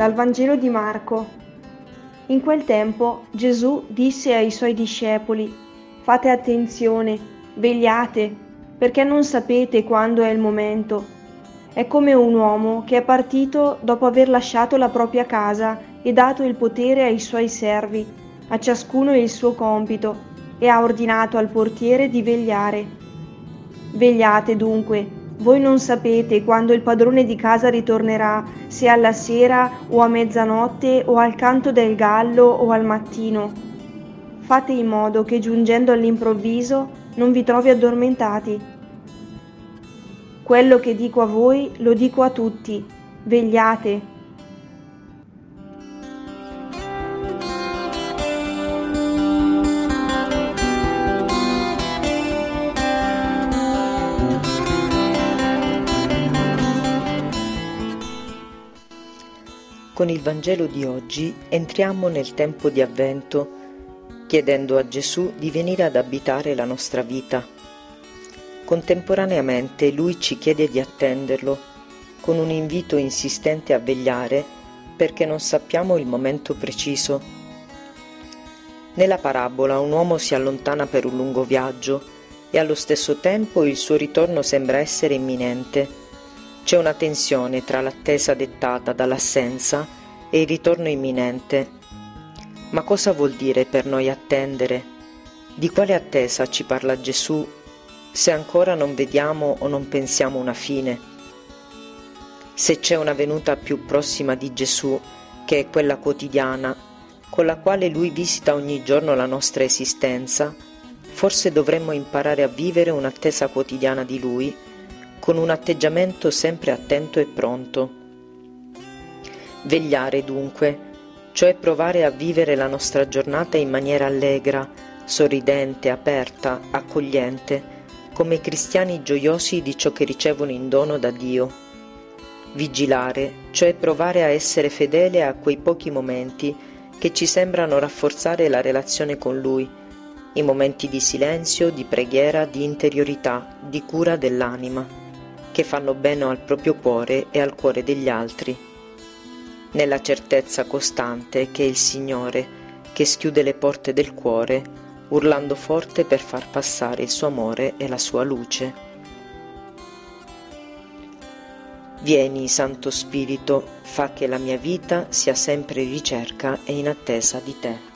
Dal Vangelo di Marco. In quel tempo Gesù disse ai suoi discepoli: «Fate attenzione, vegliate, perché non sapete quando è il momento. È come un uomo che è partito dopo aver lasciato la propria casa e dato il potere ai suoi servi, a ciascuno il suo compito, e ha ordinato al portiere di vegliare. Vegliate dunque. Voi non sapete quando il padrone di casa ritornerà, se alla sera o a mezzanotte o al canto del gallo o al mattino. Fate in modo che giungendo all'improvviso non vi trovi addormentati. Quello che dico a voi lo dico a tutti: vegliate». Con il Vangelo di oggi entriamo nel tempo di Avvento, chiedendo a Gesù di venire ad abitare la nostra vita. Contemporaneamente Lui ci chiede di attenderlo, con un invito insistente a vegliare, perché non sappiamo il momento preciso. Nella parabola un uomo si allontana per un lungo viaggio e allo stesso tempo il suo ritorno sembra essere imminente. C'è una tensione tra l'attesa dettata dall'assenza e il ritorno imminente. Ma cosa vuol dire per noi attendere? Di quale attesa ci parla Gesù se ancora non vediamo o non pensiamo una fine? Se c'è una venuta più prossima di Gesù, che è quella quotidiana, con la quale Lui visita ogni giorno la nostra esistenza, forse dovremmo imparare a vivere un'attesa quotidiana di Lui, con un atteggiamento sempre attento e pronto. Vegliare dunque, cioè provare a vivere la nostra giornata in maniera allegra, sorridente, aperta, accogliente, come cristiani gioiosi di ciò che ricevono in dono da Dio. Vigilare, cioè provare a essere fedele a quei pochi momenti che ci sembrano rafforzare la relazione con Lui, i momenti di silenzio, di preghiera, di interiorità, di cura dell'anima, che fanno bene al proprio cuore e al cuore degli altri, nella certezza costante che è il Signore che schiude le porte del cuore, urlando forte per far passare il suo amore e la sua luce. Vieni, Santo Spirito, fa che la mia vita sia sempre in ricerca e in attesa di te.